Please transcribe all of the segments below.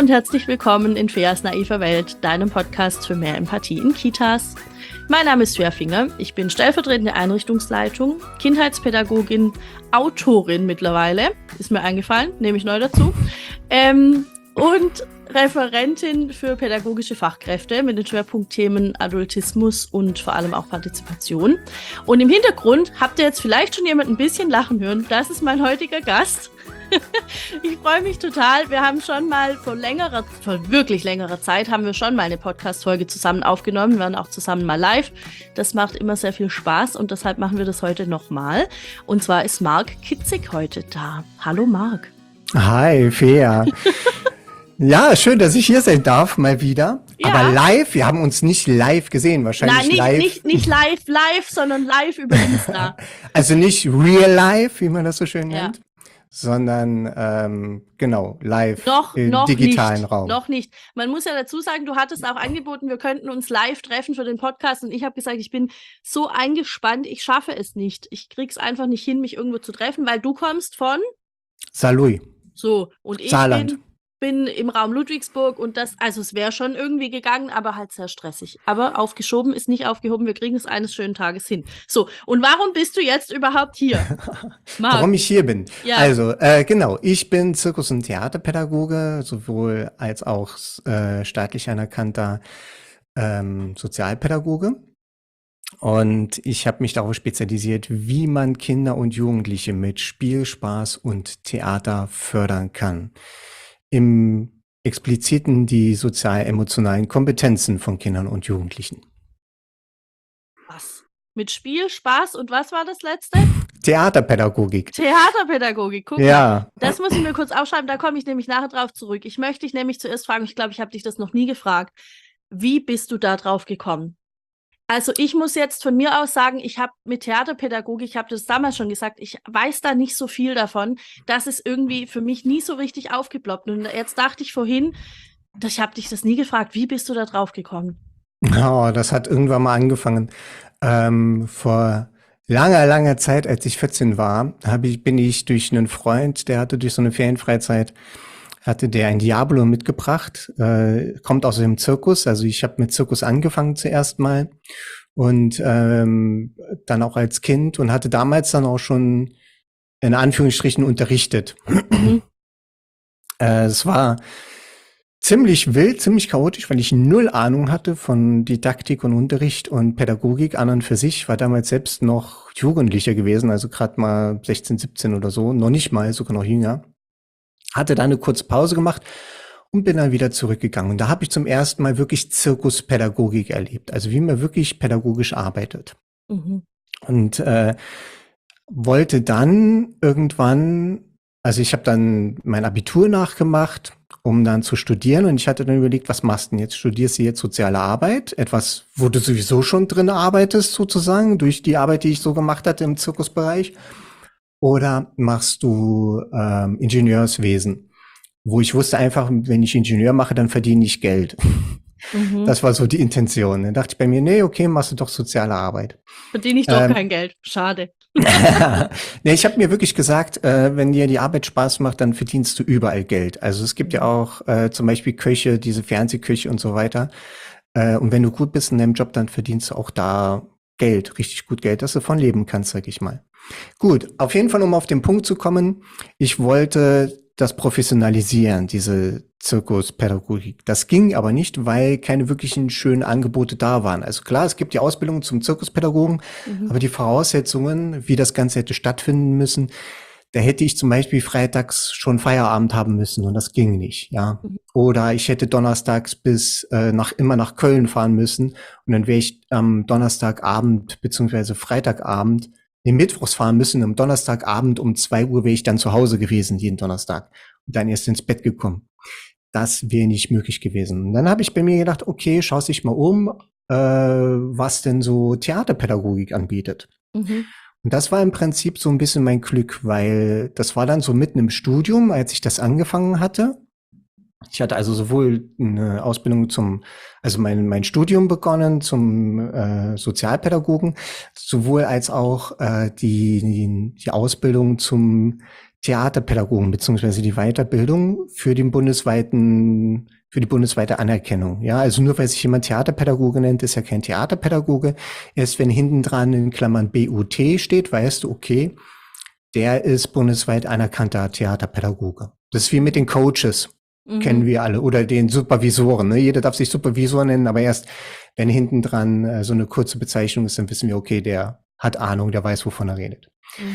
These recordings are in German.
und herzlich willkommen in Feas naiver Welt, deinem Podcast für mehr Empathie in Kitas. Mein Name ist Fea Finger, ich bin stellvertretende Einrichtungsleitung, Kindheitspädagogin, Autorin mittlerweile, ist mir eingefallen, nehme ich neu dazu, und Referentin für pädagogische Fachkräfte mit den Schwerpunktthemen Adultismus und vor allem auch Partizipation. Und im Hintergrund habt ihr jetzt vielleicht schon jemand ein bisschen lachen hören, das ist mein heutiger Gast. Ich freue mich total. Wir haben schon mal vor wirklich längerer Zeit, haben wir schon mal eine Podcast-Folge zusammen aufgenommen. Wir waren auch zusammen mal live. Das macht immer sehr viel Spaß und deshalb machen wir das heute nochmal. Und zwar ist Marc Kitzig heute da. Hallo Marc. Hi, Fea. Ja, schön, dass ich hier sein darf, mal wieder. Ja. Aber live, wir haben uns nicht live gesehen, wahrscheinlich. Nein, nicht live, sondern live über Insta. Also nicht real live, wie man das so schön nennt. Sondern genau, live im digitalen nicht, Raum. Noch nicht. Man muss ja dazu sagen, du hattest auch angeboten, wir könnten uns live treffen für den Podcast und ich habe gesagt, ich bin so eingespannt, ich schaffe es nicht. Ich krieg's einfach nicht hin, mich irgendwo zu treffen, weil du kommst von Saarlouis. So, und ich bin im Raum Ludwigsburg und es wäre schon irgendwie gegangen, aber halt sehr stressig. Aber aufgeschoben ist nicht aufgehoben, wir kriegen es eines schönen Tages hin. So, und warum bist du jetzt überhaupt hier? Marc. Warum ich hier bin? Ja. Also, genau, ich bin Zirkus- und Theaterpädagoge, sowohl als auch staatlich anerkannter Sozialpädagoge. Und ich habe mich darauf spezialisiert, wie man Kinder und Jugendliche mit Spiel, Spaß und Theater fördern kann. Im Expliziten die sozial-emotionalen Kompetenzen von Kindern und Jugendlichen. Was? Mit Spiel, Spaß und was war das letzte? Theaterpädagogik. Guck ja. Mal. Das muss ich mir kurz aufschreiben, da komme ich nämlich nachher drauf zurück. Ich möchte dich nämlich zuerst fragen, ich glaube, ich habe dich das noch nie gefragt. Wie bist du da drauf gekommen? Also ich muss jetzt von mir aus sagen, ich habe mit Theaterpädagogik, ich habe das damals schon gesagt, ich weiß da nicht so viel davon. Das ist irgendwie für mich nie so richtig aufgeploppt. Und jetzt dachte ich vorhin, ich habe dich das nie gefragt, wie bist du da drauf gekommen? Oh, das hat irgendwann mal angefangen. Vor langer Zeit, als ich 14 war, bin ich durch einen Freund, der hatte durch so eine Ferienfreizeit, hatte der ein Diabolo mitgebracht, kommt aus dem Zirkus, also ich habe mit Zirkus angefangen zuerst mal und dann auch als Kind und hatte damals dann auch schon in Anführungsstrichen unterrichtet. Es war ziemlich wild, ziemlich chaotisch, weil ich null Ahnung hatte von Didaktik und Unterricht und Pädagogik an und für sich, war damals selbst noch Jugendlicher gewesen, also gerade mal 16, 17 oder so, noch nicht mal, sogar noch jünger. Hatte dann eine kurze Pause gemacht und bin dann wieder zurückgegangen. Und da habe ich zum ersten Mal wirklich Zirkuspädagogik erlebt, also wie man wirklich pädagogisch arbeitet. Und wollte dann irgendwann, also ich habe dann mein Abitur nachgemacht, um dann zu studieren. Und ich hatte dann überlegt, was machst du denn jetzt? Studierst du jetzt soziale Arbeit? Etwas, wo du sowieso schon drin arbeitest, sozusagen, durch die Arbeit, die ich so gemacht hatte im Zirkusbereich. Oder machst du Ingenieurswesen? Wo ich wusste einfach, wenn ich Ingenieur mache, dann verdiene ich Geld. Das war so die Intention. Dann dachte ich bei mir, nee, okay, machst du doch soziale Arbeit. Verdiene ich doch kein Geld. Schade. Nee, ich habe mir wirklich gesagt, wenn dir die Arbeit Spaß macht, dann verdienst du überall Geld. Also es gibt ja auch zum Beispiel Köche, diese Fernsehköche und so weiter. Und wenn du gut bist in deinem Job, dann verdienst du auch da Geld, richtig gut Geld, dass du von leben kannst, sag ich mal. Gut, auf jeden Fall, um auf den Punkt zu kommen, ich wollte das professionalisieren, diese Zirkuspädagogik. Das ging aber nicht, weil keine wirklichen schönen Angebote da waren. Also klar, es gibt die Ausbildung zum Zirkuspädagogen, aber die Voraussetzungen, wie das Ganze hätte stattfinden müssen, da hätte ich zum Beispiel freitags schon Feierabend haben müssen und das ging nicht, ja. Oder ich hätte donnerstags immer nach Köln fahren müssen und dann wäre ich am Donnerstagabend beziehungsweise Freitagabend mittwochs fahren müssen. Am Donnerstagabend um 2 Uhr wäre ich dann zu Hause gewesen, jeden Donnerstag. Und dann erst ins Bett gekommen. Das wäre nicht möglich gewesen. Und dann habe ich bei mir gedacht, okay, schau dich mal um, was denn so Theaterpädagogik anbietet. Und das war im Prinzip so ein bisschen mein Glück, weil das war dann so mitten im Studium, als ich das angefangen hatte. Ich hatte also sowohl eine Ausbildung also mein Studium begonnen zum Sozialpädagogen, sowohl als auch die Ausbildung zum Theaterpädagogen beziehungsweise die Weiterbildung für die bundesweite Anerkennung. Ja, also nur weil sich jemand Theaterpädagoge nennt, ist er kein Theaterpädagoge. Erst wenn hinten dran in Klammern BUT steht, weißt du, okay, der ist bundesweit anerkannter Theaterpädagoge. Das ist wie mit den Coaches, kennen wir alle, oder den Supervisoren. Ne? Jeder darf sich Supervisor nennen, aber erst wenn hinten dran so eine kurze Bezeichnung ist, dann wissen wir, okay, der hat Ahnung, der weiß, wovon er redet.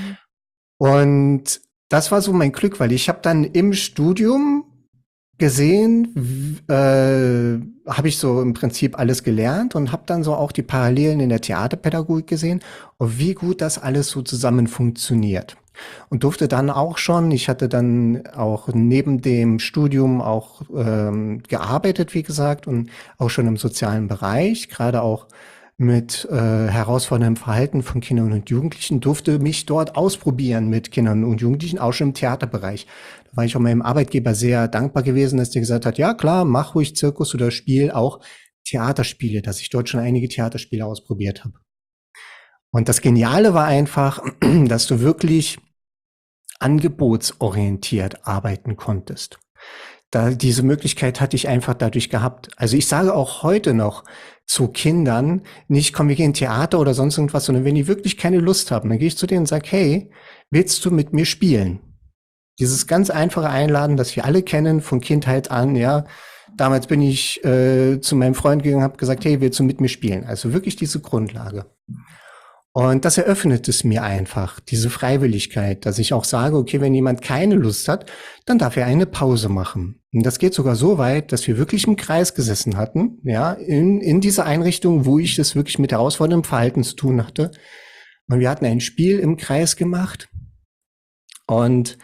Und das war so mein Glück, weil ich habe dann im Studium gesehen, habe ich so im Prinzip alles gelernt und habe dann so auch die Parallelen in der Theaterpädagogik gesehen und wie gut das alles so zusammen funktioniert. Und durfte dann auch schon, ich hatte dann auch neben dem Studium auch gearbeitet, wie gesagt, und auch schon im sozialen Bereich, gerade auch mit herausforderndem Verhalten von Kindern und Jugendlichen, durfte mich dort ausprobieren mit Kindern und Jugendlichen, auch schon im Theaterbereich. Da war ich auch meinem Arbeitgeber sehr dankbar gewesen, dass der gesagt hat, ja klar, mach ruhig Zirkus oder Spiel, auch Theaterspiele, dass ich dort schon einige Theaterspiele ausprobiert habe. Und das Geniale war einfach, dass du wirklich angebotsorientiert arbeiten konntest. Diese Möglichkeit hatte ich einfach dadurch gehabt. Also ich sage auch heute noch zu Kindern, nicht komm, wir gehen Theater oder sonst irgendwas, sondern wenn die wirklich keine Lust haben, dann gehe ich zu denen und sage, hey, willst du mit mir spielen? Dieses ganz einfache Einladen, das wir alle kennen von Kindheit an, ja. Damals bin ich zu meinem Freund gegangen und habe gesagt, hey, willst du mit mir spielen? Also wirklich diese Grundlage. Und das eröffnet es mir einfach, diese Freiwilligkeit, dass ich auch sage, okay, wenn jemand keine Lust hat, dann darf er eine Pause machen. Und das geht sogar so weit, dass wir wirklich im Kreis gesessen hatten, ja, in dieser Einrichtung, wo ich es wirklich mit herausforderndem Verhalten zu tun hatte. Und wir hatten ein Spiel im Kreis gemacht. Und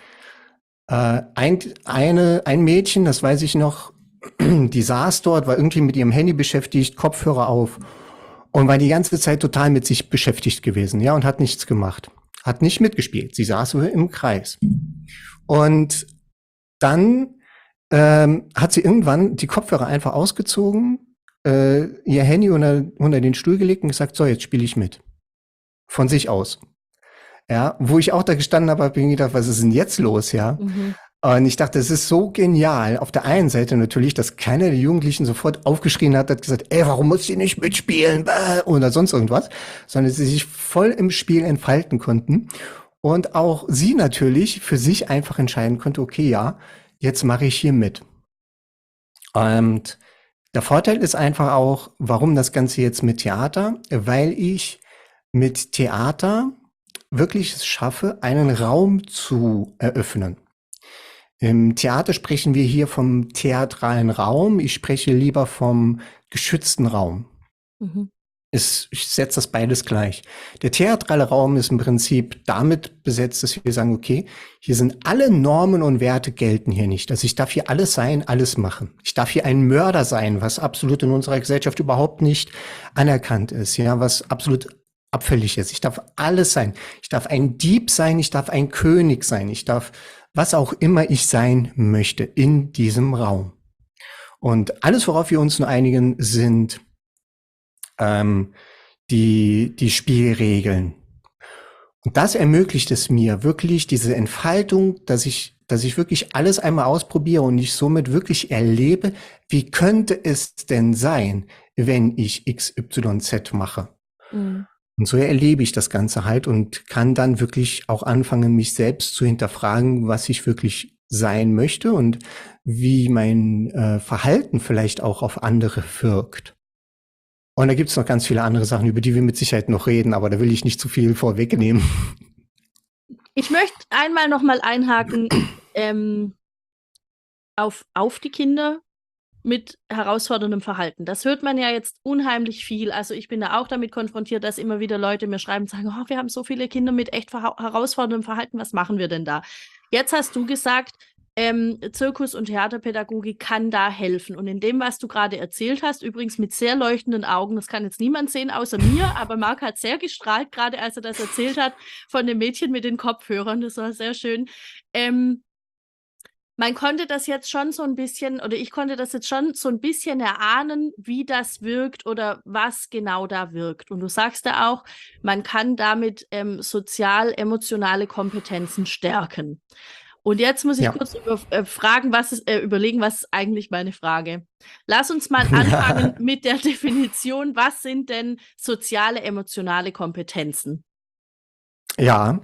ein Mädchen, das weiß ich noch, die saß dort, war irgendwie mit ihrem Handy beschäftigt, Kopfhörer auf. Und war die ganze Zeit total mit sich beschäftigt gewesen, ja, und hat nichts gemacht. Hat nicht mitgespielt. Sie saß im Kreis. Und dann hat sie irgendwann die Kopfhörer einfach ausgezogen, ihr Handy unter den Stuhl gelegt und gesagt, so, jetzt spiele ich mit. Von sich aus. Ja, wo ich auch da gestanden habe, habe ich mir gedacht, was ist denn jetzt los, ja? Und ich dachte, es ist so genial. Auf der einen Seite natürlich, dass keiner der Jugendlichen sofort aufgeschrien hat gesagt, ey, warum muss ich nicht mitspielen? Oder sonst irgendwas. Sondern sie sich voll im Spiel entfalten konnten. Und auch sie natürlich für sich einfach entscheiden konnte, okay, ja, jetzt mache ich hier mit. Und der Vorteil ist einfach auch, warum das Ganze jetzt mit Theater? Weil ich mit Theater wirklich es schaffe, einen Raum zu eröffnen. Im Theater sprechen wir hier vom theatralen Raum. Ich spreche lieber vom geschützten Raum. Ich setze das beides gleich. Der theatrale Raum ist im Prinzip damit besetzt, dass wir sagen, okay, hier sind alle Normen und Werte gelten hier nicht. Also ich darf hier alles sein, alles machen. Ich darf hier ein Mörder sein, was absolut in unserer Gesellschaft überhaupt nicht anerkannt ist, ja, was absolut abfällig ist. Ich darf alles sein. Ich darf ein Dieb sein, ich darf ein König sein, ich darf was auch immer ich sein möchte in diesem Raum. Und alles, worauf wir uns nur einigen, sind die Spielregeln. Und das ermöglicht es mir wirklich diese Entfaltung, dass ich wirklich alles einmal ausprobiere und ich somit wirklich erlebe, wie könnte es denn sein, wenn ich XYZ mache. Und so erlebe ich das Ganze halt und kann dann wirklich auch anfangen, mich selbst zu hinterfragen, was ich wirklich sein möchte und wie mein Verhalten vielleicht auch auf andere wirkt. Und da gibt's noch ganz viele andere Sachen, über die wir mit Sicherheit noch reden, aber da will ich nicht zu viel vorwegnehmen. Ich möchte einmal noch mal einhaken auf die Kinder mit herausforderndem Verhalten. Das hört man ja jetzt unheimlich viel. Also ich bin da auch damit konfrontiert, dass immer wieder Leute mir schreiben und sagen, oh, wir haben so viele Kinder mit echt herausforderndem Verhalten, was machen wir denn da? Jetzt hast du gesagt, Zirkus- und Theaterpädagogik kann da helfen. Und in dem, was du gerade erzählt hast, übrigens mit sehr leuchtenden Augen, das kann jetzt niemand sehen außer mir, aber Marc hat sehr gestrahlt, gerade als er das erzählt hat, von dem Mädchen mit den Kopfhörern. Das war sehr schön. Man konnte das jetzt schon so ein bisschen, oder ich konnte das jetzt schon so ein bisschen erahnen, wie das wirkt oder was genau da wirkt. Und du sagst ja auch, man kann damit sozial-emotionale Kompetenzen stärken. Und jetzt muss ich Ja. kurz überlegen, was ist eigentlich meine Frage? Lass uns mal anfangen mit der Definition. Was sind denn soziale, emotionale Kompetenzen? Ja,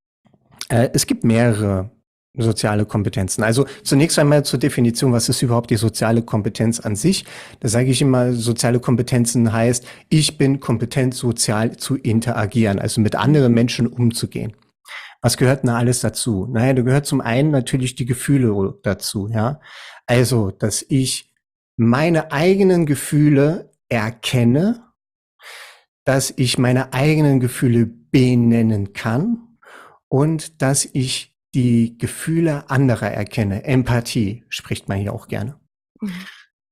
es gibt mehrere soziale Kompetenzen. Also zunächst einmal zur Definition, was ist überhaupt die soziale Kompetenz an sich? Da sage ich immer, soziale Kompetenzen heißt, ich bin kompetent, sozial zu interagieren, also mit anderen Menschen umzugehen. Was gehört denn alles dazu? Naja, da gehört zum einen natürlich die Gefühle dazu, ja. Also, dass ich meine eigenen Gefühle erkenne, dass ich meine eigenen Gefühle benennen kann und dass ich die Gefühle anderer erkenne. Empathie spricht man hier auch gerne. Mhm.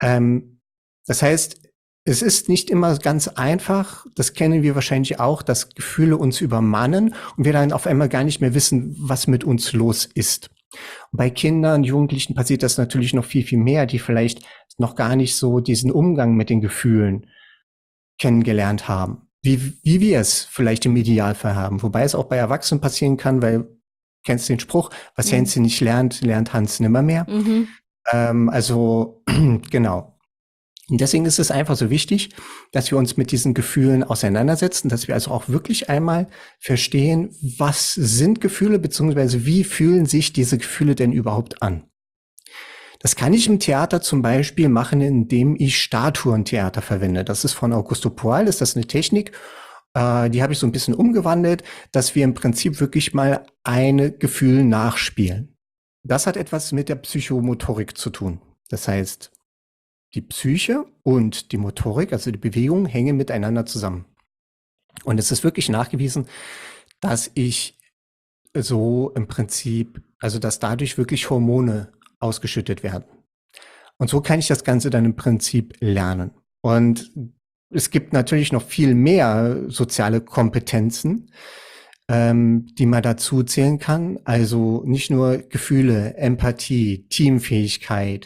Das heißt, es ist nicht immer ganz einfach, das kennen wir wahrscheinlich auch, dass Gefühle uns übermannen und wir dann auf einmal gar nicht mehr wissen, was mit uns los ist. Und bei Kindern, Jugendlichen passiert das natürlich noch viel, viel mehr, die vielleicht noch gar nicht so diesen Umgang mit den Gefühlen kennengelernt haben, wie wir es vielleicht im Idealfall haben. Wobei es auch bei Erwachsenen passieren kann, weil, kennst du den Spruch, was Hänschen nicht lernt, lernt Hans nimmermehr. Mhm. Also, genau. Und deswegen ist es einfach so wichtig, dass wir uns mit diesen Gefühlen auseinandersetzen, dass wir also auch wirklich einmal verstehen, was sind Gefühle, beziehungsweise wie fühlen sich diese Gefühle denn überhaupt an. Das kann ich im Theater zum Beispiel machen, indem ich Statuentheater verwende. Das ist von Augusto Boal, ist das eine Technik, die habe ich so ein bisschen umgewandelt, dass wir im Prinzip wirklich mal ein Gefühl nachspielen. Das hat etwas mit der Psychomotorik zu tun. Das heißt, die Psyche und die Motorik, also die Bewegung, hängen miteinander zusammen. Und es ist wirklich nachgewiesen, dass ich so im Prinzip, also dass dadurch wirklich Hormone ausgeschüttet werden. Und so kann ich das Ganze dann im Prinzip lernen. Und es gibt natürlich noch viel mehr soziale Kompetenzen, die man dazu zählen kann. Also nicht nur Gefühle, Empathie, Teamfähigkeit.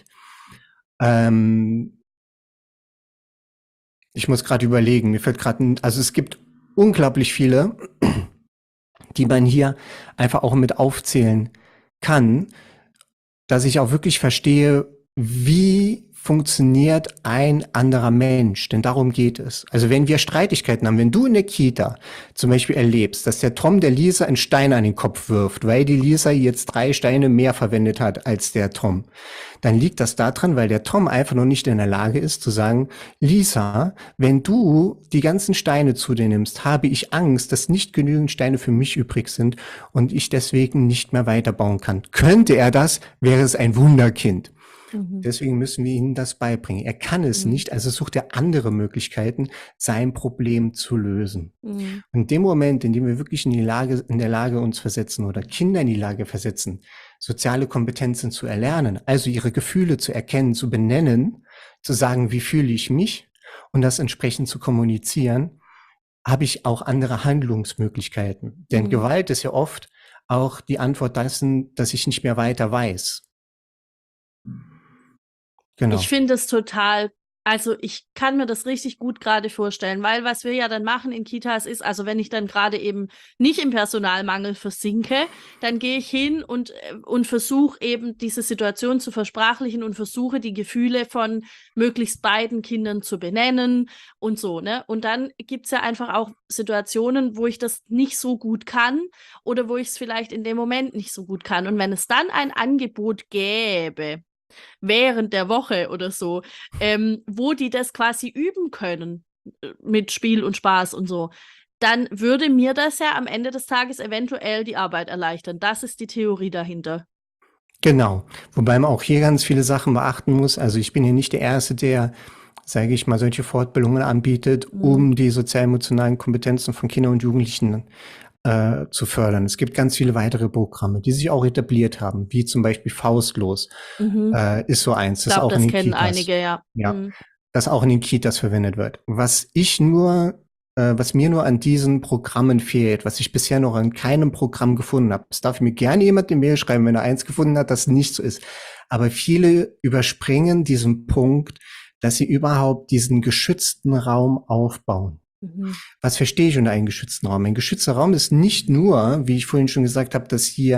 Ich muss gerade überlegen, mir fällt gerade, also es gibt unglaublich viele, die man hier einfach auch mit aufzählen kann, dass ich auch wirklich verstehe, wie funktioniert ein anderer Mensch, denn darum geht es. Also wenn wir Streitigkeiten haben, wenn du in der Kita zum Beispiel erlebst, dass der Tom der Lisa einen Stein an den Kopf wirft, weil die Lisa jetzt 3 Steine mehr verwendet hat als der Tom, dann liegt das daran, weil der Tom einfach noch nicht in der Lage ist zu sagen, Lisa, wenn du die ganzen Steine zu dir nimmst, habe ich Angst, dass nicht genügend Steine für mich übrig sind und ich deswegen nicht mehr weiterbauen kann. Könnte er das, wäre es ein Wunderkind. Deswegen müssen wir ihm das beibringen. Er kann es nicht, also sucht er andere Möglichkeiten, sein Problem zu lösen. Und in dem Moment, in dem wir wirklich in der Lage uns versetzen oder Kinder in die Lage versetzen, soziale Kompetenzen zu erlernen, also ihre Gefühle zu erkennen, zu benennen, zu sagen, wie fühle ich mich und das entsprechend zu kommunizieren, habe ich auch andere Handlungsmöglichkeiten. Denn Gewalt ist ja oft auch die Antwort dessen, dass ich nicht mehr weiter weiß. Genau. Ich finde es total, also ich kann mir das richtig gut gerade vorstellen, weil was wir ja dann machen in Kitas ist, also wenn ich dann gerade eben nicht im Personalmangel versinke, dann gehe ich hin und versuche eben diese Situation zu versprachlichen und versuche die Gefühle von möglichst beiden Kindern zu benennen und so, ne? Und dann gibt's ja einfach auch Situationen, wo ich das nicht so gut kann oder wo ich es vielleicht in dem Moment nicht so gut kann. Und wenn es dann ein Angebot gäbe, während der Woche oder so, wo die das quasi üben können mit Spiel und Spaß und so, dann würde mir das ja am Ende des Tages eventuell die Arbeit erleichtern. Das ist die Theorie dahinter. Genau. Wobei man auch hier ganz viele Sachen beachten muss. Also ich bin hier nicht der Erste, der, sage ich mal, solche Fortbildungen anbietet, um die sozial-emotionalen Kompetenzen von Kindern und Jugendlichen zu fördern. Es gibt ganz viele weitere Programme, die sich auch etabliert haben, wie zum Beispiel Faustlos ist so eins. Ich glaube, das kennen Kitas. einige, ja. Ja, das auch in den Kitas verwendet wird. Was mir nur an diesen Programmen fehlt, was ich bisher noch an keinem Programm gefunden habe, das darf mir gerne jemand eine Mail schreiben, wenn er eins gefunden hat, das nicht so ist. Aber viele überspringen diesen Punkt, dass sie überhaupt diesen geschützten Raum aufbauen. Was verstehe ich unter einem geschützten Raum? Ein geschützter Raum ist nicht nur, wie ich vorhin schon gesagt habe, dass hier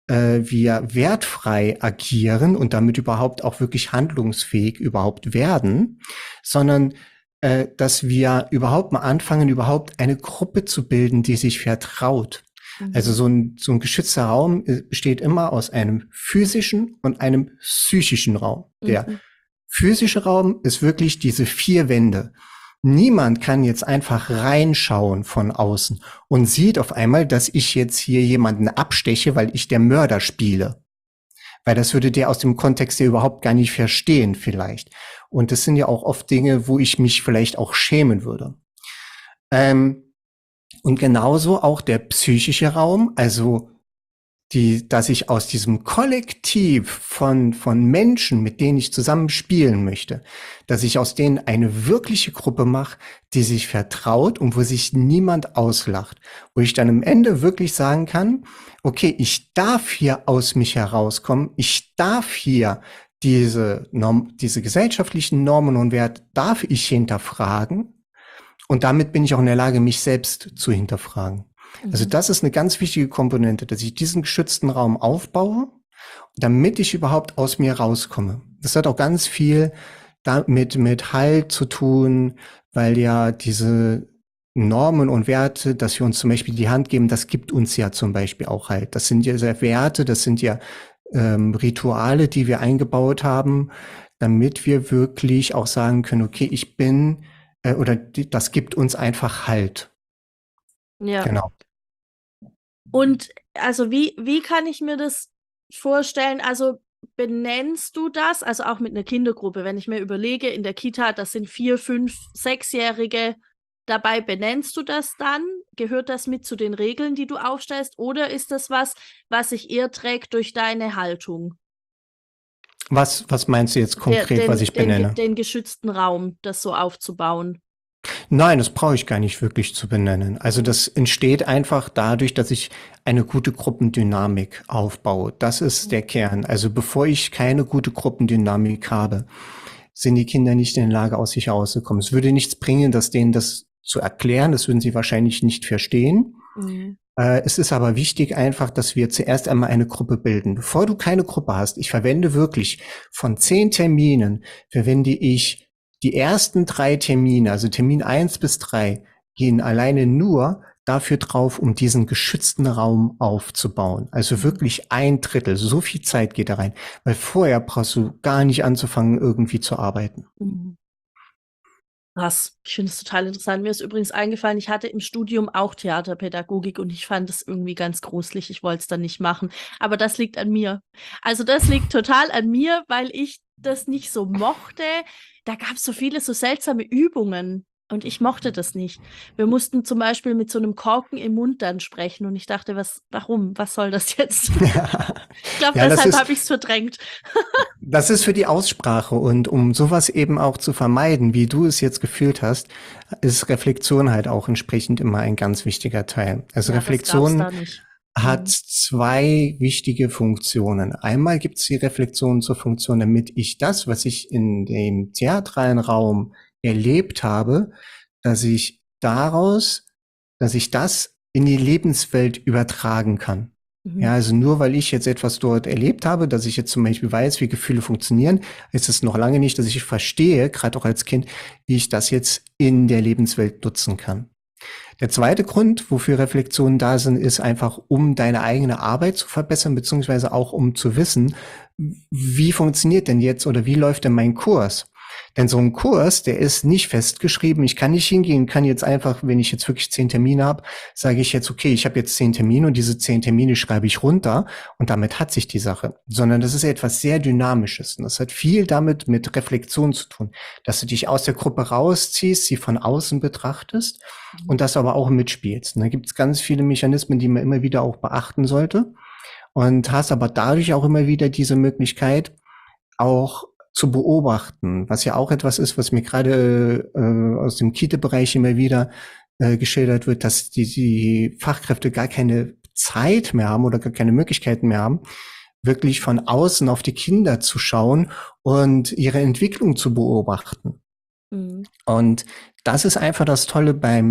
wir wertfrei agieren und damit überhaupt auch wirklich handlungsfähig überhaupt werden, sondern dass wir überhaupt mal anfangen, überhaupt eine Gruppe zu bilden, die sich vertraut. Also so ein geschützter Raum besteht immer aus einem physischen und einem psychischen Raum. Der physische Raum ist wirklich diese 4 Wände. Niemand kann jetzt einfach reinschauen von außen und sieht auf einmal, dass ich jetzt hier jemanden absteche, weil ich der Mörder spiele. Weil das würde der aus dem Kontext ja überhaupt gar nicht verstehen vielleicht. Und das sind ja auch oft Dinge, wo ich mich vielleicht auch schämen würde. Und genauso auch der psychische Raum, also dass ich aus diesem Kollektiv von Menschen, mit denen ich zusammen spielen möchte, dass ich aus denen eine wirkliche Gruppe mache, die sich vertraut und wo sich niemand auslacht. Wo ich dann am Ende wirklich sagen kann, okay, ich darf hier aus mich herauskommen, ich darf hier diese gesellschaftlichen Normen und Werte darf ich hinterfragen und damit bin ich auch in der Lage, mich selbst zu hinterfragen. Also das ist eine ganz wichtige Komponente, dass ich diesen geschützten Raum aufbaue, damit ich überhaupt aus mir rauskomme. Das hat auch ganz viel mit Halt zu tun, weil ja diese Normen und Werte, dass wir uns zum Beispiel die Hand geben, das gibt uns ja zum Beispiel auch Halt. Das sind ja Werte, das sind ja Rituale, die wir eingebaut haben, damit wir wirklich auch sagen können, okay, ich bin, das gibt uns einfach Halt. Ja. Genau. Und also wie kann ich mir das vorstellen? Also benennst du das, also auch mit einer Kindergruppe, wenn ich mir überlege, in der Kita, das sind 4, 5, 6-Jährige dabei, benennst du das dann? Gehört das mit zu den Regeln, die du aufstellst? Oder ist das was sich eher trägt durch deine Haltung? Was meinst du jetzt konkret, was ich benenne? Den geschützten Raum, das so aufzubauen. Nein, das brauche ich gar nicht wirklich zu benennen. Also das entsteht einfach dadurch, dass ich eine gute Gruppendynamik aufbaue. Das ist der Kern. Also bevor ich keine gute Gruppendynamik habe, sind die Kinder nicht in der Lage, aus sich herauszukommen. Es würde nichts bringen, denen das zu erklären. Das würden sie wahrscheinlich nicht verstehen. Es ist aber wichtig einfach, dass wir zuerst einmal eine Gruppe bilden. Bevor du keine Gruppe hast, ich verwende wirklich von 10 Terminen, verwende ich die ersten 3 Termine, also Termin 1 bis 3, gehen alleine nur dafür drauf, um diesen geschützten Raum aufzubauen. Also wirklich 1/3, so viel Zeit geht da rein. Weil vorher brauchst du gar nicht anzufangen, irgendwie zu arbeiten. Krass, ich finde es total interessant. Mir ist übrigens eingefallen, ich hatte im Studium auch Theaterpädagogik und ich fand es irgendwie ganz gruselig. Ich wollte es dann nicht machen. Aber das liegt an mir. Also das liegt total an mir, weil ich das nicht so mochte. Da gab es so viele so seltsame Übungen und ich mochte das nicht. Wir mussten zum Beispiel mit so einem Korken im Mund dann sprechen und ich dachte, warum? Was soll das jetzt? Ich glaube, Ja, deshalb habe ich es verdrängt. Das ist für die Aussprache und um sowas eben auch zu vermeiden, wie du es jetzt gefühlt hast, ist Reflexion halt auch entsprechend immer ein ganz wichtiger Teil. Also Ja, Reflexion das gab's da nicht. hat 2 wichtige Funktionen. Einmal gibt es die Reflexion zur Funktion, damit ich das, was ich in dem theatralen Raum erlebt habe, dass ich das in die Lebenswelt übertragen kann. Ja, also nur weil ich jetzt etwas dort erlebt habe, dass ich jetzt zum Beispiel weiß, wie Gefühle funktionieren, ist es noch lange nicht, dass ich verstehe, gerade auch als Kind, wie ich das jetzt in der Lebenswelt nutzen kann. Der zweite Grund, wofür Reflexionen da sind, ist einfach, um deine eigene Arbeit zu verbessern, beziehungsweise auch um zu wissen, wie funktioniert denn jetzt oder wie läuft denn mein Kurs? Denn so ein Kurs, der ist nicht festgeschrieben. Ich kann nicht hingehen, kann jetzt einfach, wenn ich jetzt wirklich 10 Termine habe, sage ich jetzt, okay, ich habe jetzt 10 Termine und diese 10 Termine schreibe ich runter und damit hat sich die Sache. Sondern das ist etwas sehr Dynamisches und das hat viel damit mit Reflexion zu tun, dass du dich aus der Gruppe rausziehst, sie von außen betrachtest und das aber auch mitspielst. Und da gibt es ganz viele Mechanismen, die man immer wieder auch beachten sollte und hast aber dadurch auch immer wieder diese Möglichkeit, auch zu beobachten, was ja auch etwas ist, was mir gerade aus dem Kita-Bereich immer wieder geschildert wird, dass die Fachkräfte gar keine Zeit mehr haben oder gar keine Möglichkeiten mehr haben, wirklich von außen auf die Kinder zu schauen und ihre Entwicklung zu beobachten. Und das ist einfach das Tolle beim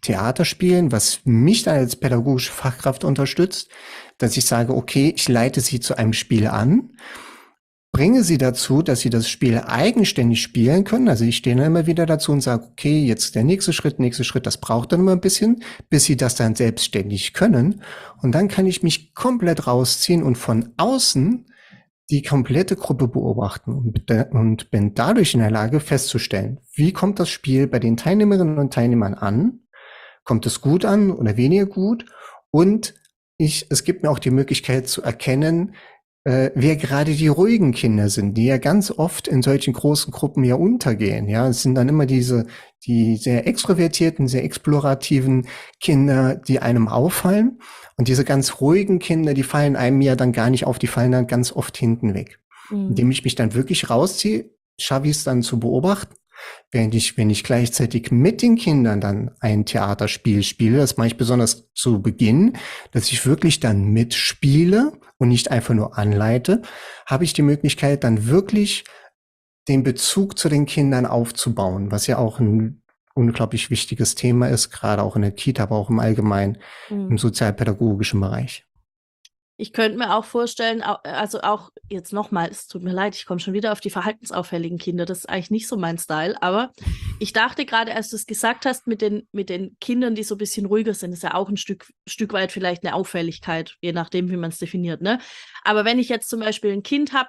Theaterspielen, was mich dann als pädagogische Fachkraft unterstützt, dass ich sage, okay, ich leite sie zu einem Spiel an, bringe sie dazu, dass sie das Spiel eigenständig spielen können. Also ich stehe dann immer wieder dazu und sage, okay, jetzt der nächste Schritt, das braucht dann immer ein bisschen, bis sie das dann selbstständig können. Und dann kann ich mich komplett rausziehen und von außen die komplette Gruppe beobachten und bin dadurch in der Lage festzustellen, wie kommt das Spiel bei den Teilnehmerinnen und Teilnehmern an? Kommt es gut an oder weniger gut? Und es gibt mir auch die Möglichkeit zu erkennen, wer gerade die ruhigen Kinder sind, die ja ganz oft in solchen großen Gruppen ja untergehen. Ja, es sind dann immer die sehr extrovertierten, sehr explorativen Kinder, die einem auffallen. Und diese ganz ruhigen Kinder, die fallen einem ja dann gar nicht auf, die fallen dann ganz oft hinten weg. Indem ich mich dann wirklich rausziehe, schaffe ich es dann zu beobachten. Wenn ich gleichzeitig mit den Kindern dann ein Theaterspiel spiele, das mache ich besonders zu Beginn, dass ich wirklich dann mitspiele und nicht einfach nur anleite, habe ich die Möglichkeit, dann wirklich den Bezug zu den Kindern aufzubauen, was ja auch ein unglaublich wichtiges Thema ist, gerade auch in der Kita, aber auch im Allgemeinen im sozialpädagogischen Bereich. Ich könnte mir auch vorstellen, also auch jetzt nochmal, es tut mir leid, ich komme schon wieder auf die verhaltensauffälligen Kinder, das ist eigentlich nicht so mein Style, aber ich dachte gerade, als du es gesagt hast, mit den Kindern, die so ein bisschen ruhiger sind, ist ja auch ein Stück weit vielleicht eine Auffälligkeit, je nachdem, wie man es definiert, ne? Aber wenn ich jetzt zum Beispiel ein Kind habe,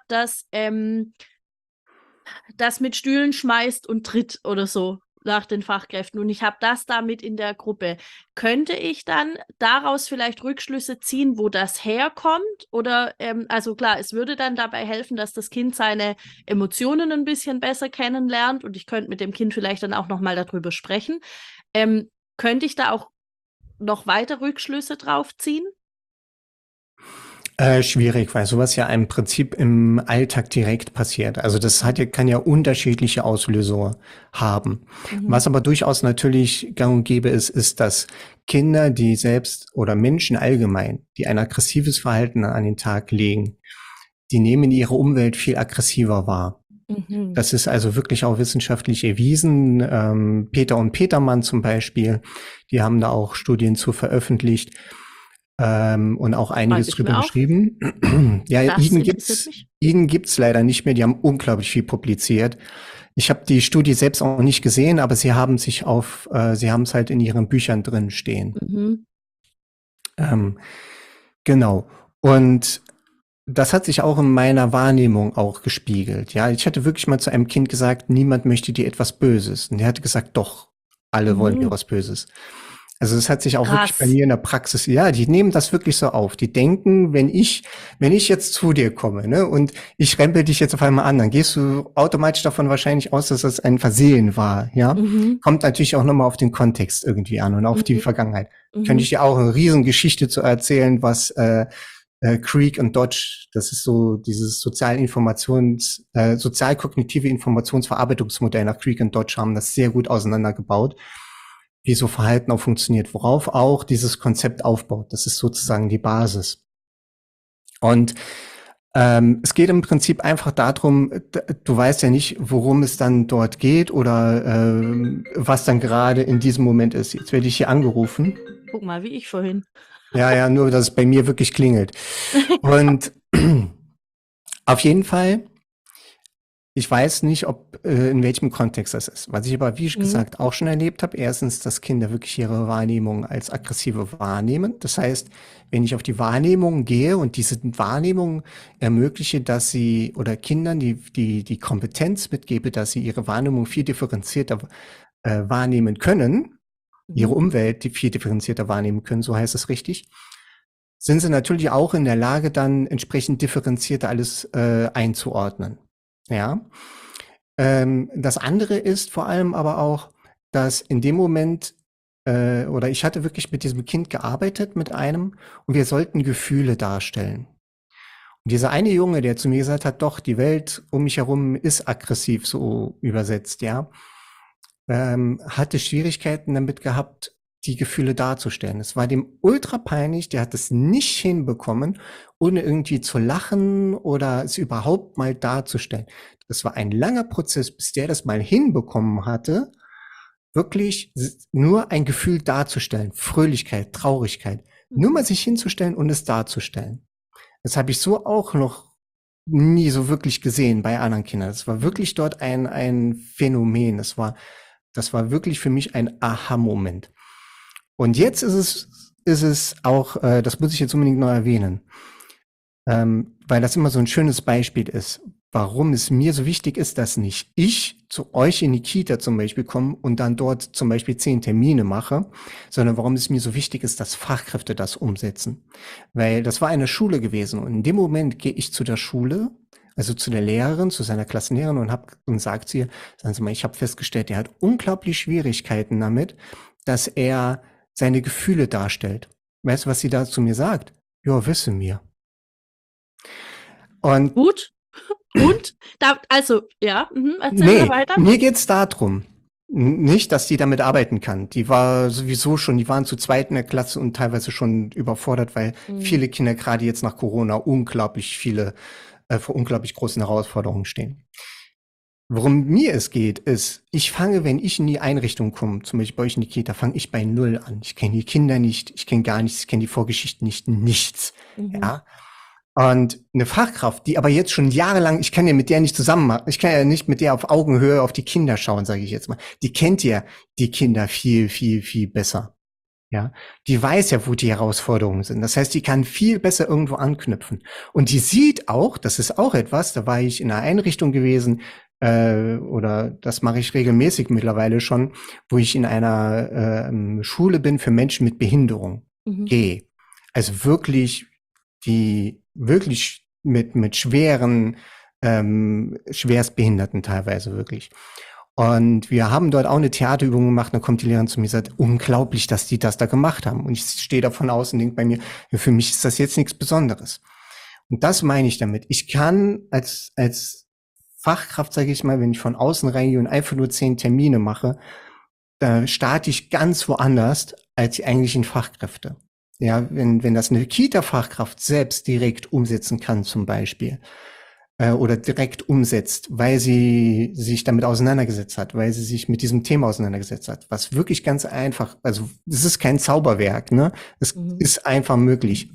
das mit Stühlen schmeißt und tritt oder so nach den Fachkräften und ich habe das da mit in der Gruppe, könnte ich dann daraus vielleicht Rückschlüsse ziehen, wo das herkommt? Oder, also klar, es würde dann dabei helfen, dass das Kind seine Emotionen ein bisschen besser kennenlernt und ich könnte mit dem Kind vielleicht dann auch nochmal darüber sprechen. Könnte ich da auch noch weiter Rückschlüsse drauf ziehen? Schwierig, weil sowas ja im Prinzip im Alltag direkt passiert. Also das kann ja unterschiedliche Auslöser haben. Was aber durchaus natürlich gang und gäbe ist, dass Kinder, die selbst oder Menschen allgemein, die ein aggressives Verhalten an den Tag legen, die nehmen ihre Umwelt viel aggressiver wahr. Das ist also wirklich auch wissenschaftlich erwiesen. Peter und Petermann zum Beispiel, die haben da auch Studien zu veröffentlicht. Und auch einiges drüber geschrieben. Ja, Ihnen gibt's leider nicht mehr. Die haben unglaublich viel publiziert. Ich habe die Studie selbst auch nicht gesehen, aber sie haben es halt in ihren Büchern drin stehen. Genau. Und das hat sich auch in meiner Wahrnehmung auch gespiegelt. Ja, ich hatte wirklich mal zu einem Kind gesagt, niemand möchte dir etwas Böses. Und er hatte gesagt, doch, alle wollen dir was Böses. Also es hat sich auch wirklich bei mir in der Praxis, ja, die nehmen das wirklich so auf. Die denken, wenn ich jetzt zu dir komme, ne, und ich rempel dich jetzt auf einmal an, dann gehst du automatisch davon wahrscheinlich aus, dass das ein Versehen war, ja. Kommt natürlich auch nochmal auf den Kontext irgendwie an und auf die Vergangenheit. Könnte ich dir auch eine Riesengeschichte zu erzählen, was Creek und Dodge, das ist so dieses sozialkognitive Informationsverarbeitungsmodell nach Creek und Dodge haben das sehr gut auseinandergebaut, wie so Verhalten auch funktioniert, worauf auch dieses Konzept aufbaut. Das ist sozusagen die Basis. Und es geht im Prinzip einfach darum, du weißt ja nicht, worum es dann dort geht oder was dann gerade in diesem Moment ist. Jetzt werde ich hier angerufen. Guck mal, wie ich vorhin. Ja, nur, dass es bei mir wirklich klingelt. Und auf jeden Fall, ich weiß nicht, in welchem Kontext das ist. Was ich aber, wie gesagt, auch schon erlebt habe, erstens, dass Kinder wirklich ihre Wahrnehmung als aggressive wahrnehmen. Das heißt, wenn ich auf die Wahrnehmung gehe und diese Wahrnehmung ermögliche, dass sie oder Kindern die Kompetenz mitgebe, dass sie ihre Wahrnehmung viel differenzierter wahrnehmen können, ihre Umwelt viel differenzierter wahrnehmen können, so heißt es richtig, sind sie natürlich auch in der Lage, dann entsprechend differenzierter alles einzuordnen. Ja. Das andere ist vor allem aber auch, dass in dem Moment, oder ich hatte wirklich mit diesem Kind gearbeitet, mit einem, und wir sollten Gefühle darstellen. Und dieser eine Junge, der zu mir gesagt hat, doch, die Welt um mich herum ist aggressiv, so übersetzt, ja, hatte Schwierigkeiten damit gehabt, die Gefühle darzustellen. Es war dem ultra peinlich, der hat es nicht hinbekommen, ohne irgendwie zu lachen oder es überhaupt mal darzustellen. Das war ein langer Prozess, bis der das mal hinbekommen hatte, wirklich nur ein Gefühl darzustellen, Fröhlichkeit, Traurigkeit, nur mal sich hinzustellen und es darzustellen. Das habe ich so auch noch nie so wirklich gesehen bei anderen Kindern. Es war wirklich dort ein Phänomen. Das war wirklich für mich ein Aha-Moment. Und jetzt ist es auch, das muss ich jetzt unbedingt noch erwähnen, weil das immer so ein schönes Beispiel ist, warum es mir so wichtig ist, dass nicht ich zu euch in die Kita zum Beispiel komme und dann dort zum Beispiel 10 Termine mache, sondern warum es mir so wichtig ist, dass Fachkräfte das umsetzen. Weil das war eine Schule gewesen und in dem Moment gehe ich zu der Schule, also zu der Lehrerin, zu seiner Klassenlehrerin und sagt zu ihr, sagen Sie mal, ich habe festgestellt, er hat unglaublich Schwierigkeiten damit, dass er seine Gefühle darstellt. Weißt du, was sie da zu mir sagt? Ja, wisse mir. Und Gut. Und? Erzähl mal weiter. mir geht's darum, nicht, dass die damit arbeiten kann. Die war sowieso schon, die waren zu zweit in der Klasse und teilweise schon überfordert, weil viele Kinder gerade jetzt nach Corona vor unglaublich großen Herausforderungen stehen. Worum mir es geht, ist, ich fange, wenn ich in die Einrichtung komme, zum Beispiel bei euch in die Kita, fange ich bei Null an. Ich kenne die Kinder nicht, ich kenne gar nichts, ich kenne die Vorgeschichte nicht, nichts. Ja. Und eine Fachkraft, die aber jetzt schon jahrelang, ich kann ja mit der nicht zusammen machen, ich kann ja nicht mit der auf Augenhöhe auf die Kinder schauen, sage ich jetzt mal. Die kennt ja die Kinder viel, viel, viel besser. Ja, die weiß ja, wo die Herausforderungen sind. Das heißt, die kann viel besser irgendwo anknüpfen. Und die sieht auch, das ist auch etwas, da war ich in einer Einrichtung gewesen, oder das mache ich regelmäßig mittlerweile schon, wo ich in einer Schule bin für Menschen mit Behinderung. Gehe. Also wirklich, die wirklich mit schweren, schwerstbehinderten teilweise wirklich. Und wir haben dort auch eine Theaterübung gemacht, dann kommt die Lehrerin zu mir und sagt, unglaublich, dass die das da gemacht haben. Und ich stehe davon aus und denke bei mir, für mich ist das jetzt nichts Besonderes. Und das meine ich damit. Ich kann als Fachkraft, sage ich mal, wenn ich von außen reingehe und einfach nur 10 Termine mache, da starte ich ganz woanders als die eigentlichen Fachkräfte. Ja, wenn das eine Kita-Fachkraft selbst direkt umsetzen kann zum Beispiel, oder direkt umsetzt, weil sie sich damit auseinandergesetzt hat, weil sie sich mit diesem Thema auseinandergesetzt hat, was wirklich ganz einfach, also es ist kein Zauberwerk, ne? Es ist einfach möglich.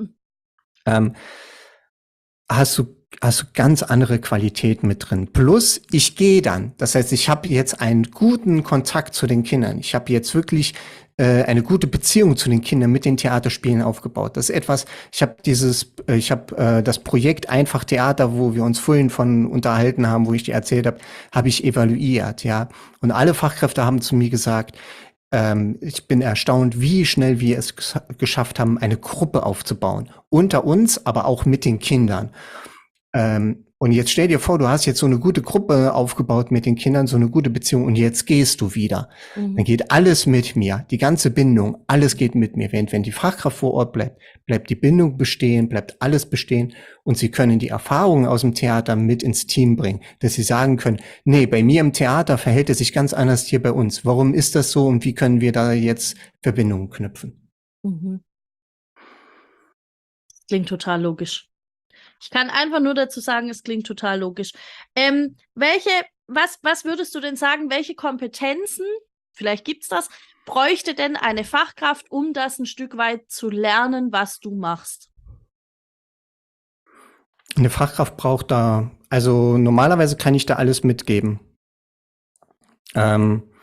Hast du ganz andere Qualitäten mit drin. Plus, ich gehe dann. Das heißt, ich habe jetzt einen guten Kontakt zu den Kindern. Ich habe jetzt wirklich eine gute Beziehung zu den Kindern mit den Theaterspielen aufgebaut. Das ist etwas, ich habe das Projekt Einfach Theater, wo wir uns vorhin von unterhalten haben, wo ich dir erzählt habe ich evaluiert, ja. Und alle Fachkräfte haben zu mir gesagt, ich bin erstaunt, wie schnell wir es geschafft haben, eine Gruppe aufzubauen. Unter uns, aber auch mit den Kindern. Und jetzt stell dir vor, du hast jetzt so eine gute Gruppe aufgebaut mit den Kindern, so eine gute Beziehung und jetzt gehst du wieder. Dann geht alles mit mir, die ganze Bindung, alles geht mit mir. Wenn die Fachkraft vor Ort bleibt die Bindung bestehen, bleibt alles bestehen und sie können die Erfahrungen aus dem Theater mit ins Team bringen, dass sie sagen können, nee, bei mir im Theater verhält es sich ganz anders hier bei uns. Warum ist das so und wie können wir da jetzt Verbindungen knüpfen? Das klingt total logisch. Ich kann einfach nur dazu sagen, es klingt total logisch. Was würdest du denn sagen, welche Kompetenzen, vielleicht gibt's das, bräuchte denn eine Fachkraft, um das ein Stück weit zu lernen, was du machst? Eine Fachkraft braucht da, also normalerweise kann ich da alles mitgeben. Im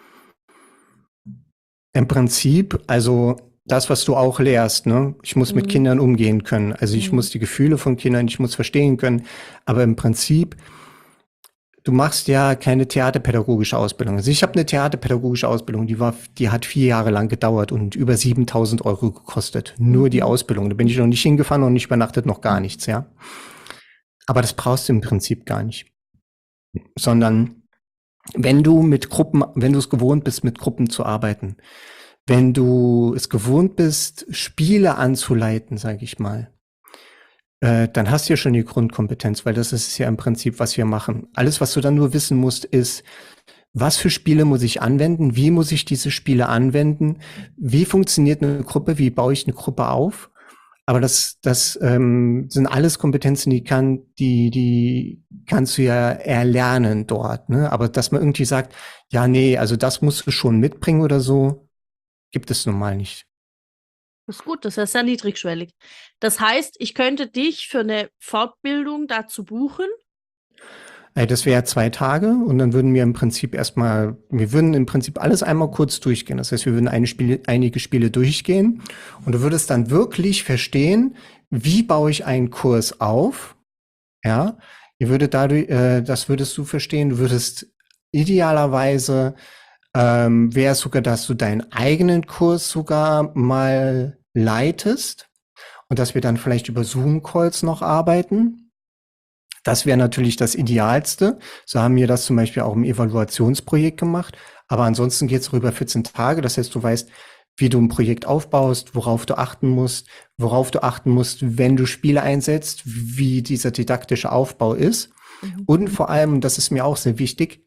Prinzip, also das, was du auch lehrst, ne? Ich muss mit Kindern umgehen können. Also ich muss die Gefühle von Kindern, ich muss verstehen können. Aber im Prinzip, du machst ja keine theaterpädagogische Ausbildung. Also ich habe eine theaterpädagogische Ausbildung, die hat 4 Jahre lang gedauert und über 7.000 € gekostet. Nur die Ausbildung. Da bin ich noch nicht hingefahren und nicht übernachtet, noch gar nichts, ja. Aber das brauchst du im Prinzip gar nicht. Sondern wenn du es gewohnt bist, mit Gruppen zu arbeiten, wenn du es gewohnt bist, Spiele anzuleiten, sage ich mal, dann hast du ja schon die Grundkompetenz, weil das ist ja im Prinzip, was wir machen. Alles, was du dann nur wissen musst, ist, was für Spiele muss ich anwenden, wie muss ich diese Spiele anwenden, wie funktioniert eine Gruppe, wie baue ich eine Gruppe auf, Aber das sind alles Kompetenzen, die kannst du ja erlernen dort, ne? Aber dass man irgendwie sagt, ja, nee, also das musst du schon mitbringen oder so, gibt es nun mal nicht. Das ist gut, das ist ja sehr niedrigschwellig. Das heißt, ich könnte dich für eine Fortbildung dazu buchen. Das wäre 2 Tage und dann würden wir würden im Prinzip alles einmal kurz durchgehen. Das heißt, wir würden einige Spiele durchgehen und du würdest dann wirklich verstehen, wie baue ich einen Kurs auf. Ja, das würdest du verstehen. Du würdest idealerweise, wäre es sogar, dass du deinen eigenen Kurs sogar mal leitest und dass wir dann vielleicht über Zoom-Calls noch arbeiten. Das wäre natürlich das Idealste. So haben wir das zum Beispiel auch im Evaluationsprojekt gemacht. Aber ansonsten geht es über 14 Tage. Das heißt, du weißt, wie du ein Projekt aufbaust, worauf du achten musst, wenn du Spiele einsetzt, wie dieser didaktische Aufbau ist. Und vor allem, das ist mir auch sehr wichtig,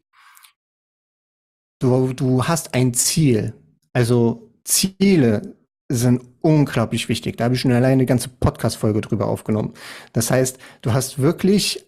du hast ein Ziel. Also Ziele sind unglaublich wichtig. Da habe ich schon alleine eine ganze Podcast-Folge drüber aufgenommen. Das heißt, du hast wirklich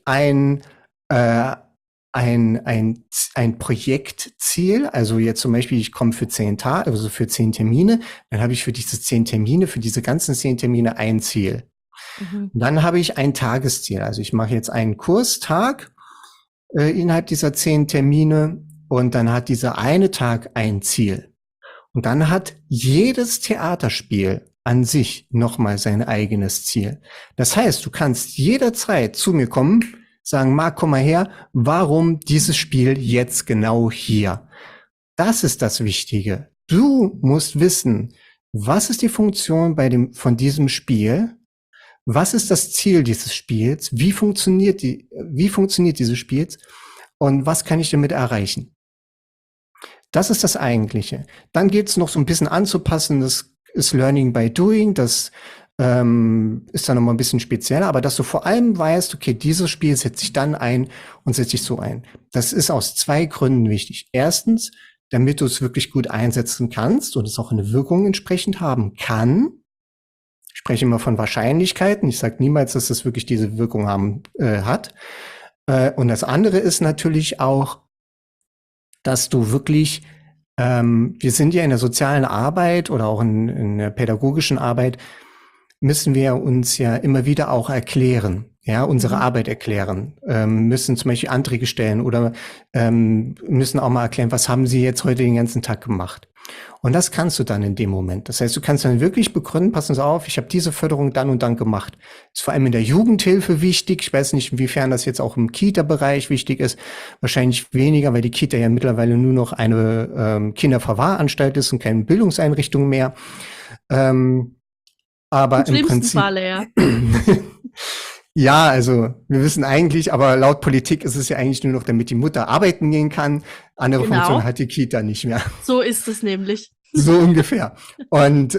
ein Projektziel. Also jetzt zum Beispiel, ich komme für 10 Tage, also für 10 Termine. Dann habe ich für diese 10 Termine, für diese ganzen 10 Termine ein Ziel. Dann habe ich ein Tagesziel. Also ich mache jetzt einen Kurstag innerhalb dieser 10 Termine und dann hat dieser eine Tag ein Ziel. Und dann hat jedes Theaterspiel an sich nochmal sein eigenes Ziel. Das heißt, du kannst jederzeit zu mir kommen, sagen, Marc, komm mal her, warum dieses Spiel jetzt genau hier? Das ist das Wichtige. Du musst wissen, was ist die Funktion von diesem Spiel? Was ist das Ziel dieses Spiels? Wie funktioniert dieses Spiels? Und was kann ich damit erreichen? Das ist das Eigentliche. Dann geht es noch so ein bisschen anzupassen. Das ist Learning by Doing. Das ist dann nochmal ein bisschen spezieller. Aber dass du vor allem weißt, okay, dieses Spiel setze ich dann ein und setze ich so ein. Das ist aus 2 Gründen wichtig. Erstens, damit du es wirklich gut einsetzen kannst und es auch eine Wirkung entsprechend haben kann. Ich spreche immer von Wahrscheinlichkeiten. Ich sage niemals, dass es wirklich diese Wirkung hat. Und das andere ist natürlich auch, dass du wirklich, wir sind ja in der sozialen Arbeit oder auch in der pädagogischen Arbeit, müssen wir uns ja immer wieder auch erklären, ja, unsere Arbeit erklären, müssen zum Beispiel Anträge stellen oder müssen auch mal erklären, was haben Sie jetzt heute den ganzen Tag gemacht? Und das kannst du dann in dem Moment. Das heißt, du kannst dann wirklich begründen, passen Sie auf, ich habe diese Förderung dann und dann gemacht. Ist vor allem in der Jugendhilfe wichtig. Ich weiß nicht, inwiefern das jetzt auch im Kita-Bereich wichtig ist. Wahrscheinlich weniger, weil die Kita ja mittlerweile nur noch eine Kinderverwahranstalt ist und keine Bildungseinrichtung mehr. Aber im Prinzip Falle, ja. Ja, also wir wissen eigentlich, aber laut Politik ist es ja eigentlich nur noch, damit die Mutter arbeiten gehen kann. Andere Funktion hat die Kita nicht mehr. So ist es nämlich. So ungefähr. Und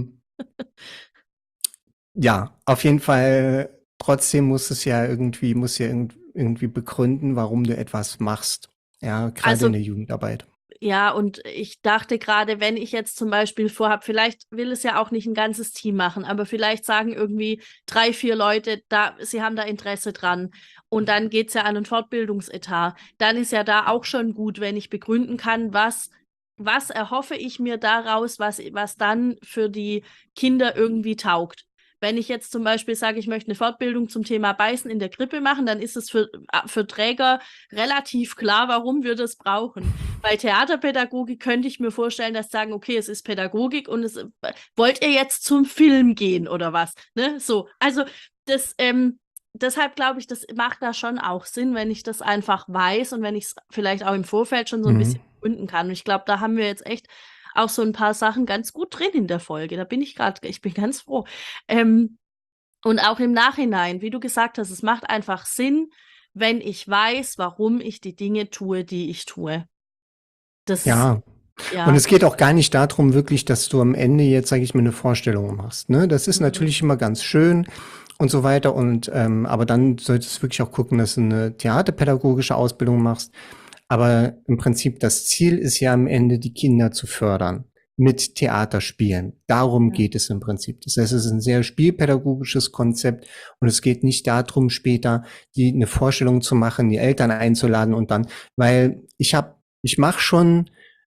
ja, auf jeden Fall, trotzdem muss irgendwie begründen, warum du etwas machst. Ja, gerade in der Jugendarbeit. Ja, und ich dachte gerade, wenn ich jetzt zum Beispiel vorhabe, vielleicht will es ja auch nicht ein ganzes Team machen, aber vielleicht sagen irgendwie 3, 4 Leute, sie haben da Interesse dran und dann geht es ja an einen Fortbildungsetat. Dann ist ja da auch schon gut, wenn ich begründen kann, was erhoffe ich mir daraus, was dann für die Kinder irgendwie taugt. Wenn ich jetzt zum Beispiel sage, ich möchte eine Fortbildung zum Thema Beißen in der Krippe machen, dann ist es für Träger relativ klar, warum wir das brauchen. Bei Theaterpädagogik könnte ich mir vorstellen, dass sagen, okay, es ist Pädagogik und wollt ihr jetzt zum Film gehen oder was? Ne? So, also deshalb glaube ich, das macht da schon auch Sinn, wenn ich das einfach weiß und wenn ich es vielleicht auch im Vorfeld schon so ein bisschen gründen kann. Und ich glaube, da haben wir jetzt echt auch so ein paar Sachen ganz gut drin in der Folge. Ich bin ganz froh. Und auch im Nachhinein, wie du gesagt hast, es macht einfach Sinn, wenn ich weiß, warum ich die Dinge tue, die ich tue. Ja. Und es geht auch gar nicht darum, wirklich, dass du am Ende jetzt, sage ich mal, eine Vorstellung machst. Ne? Das ist natürlich immer ganz schön und so weiter. Und aber dann solltest du wirklich auch gucken, dass du eine theaterpädagogische Ausbildung machst. Aber im Prinzip das Ziel ist ja am Ende, die Kinder zu fördern. mit Theaterspielen. Darum geht es im Prinzip. Das heißt, es ist ein sehr spielpädagogisches Konzept und es geht nicht darum, später eine Vorstellung zu machen, die Eltern einzuladen und dann, weil ich mache schon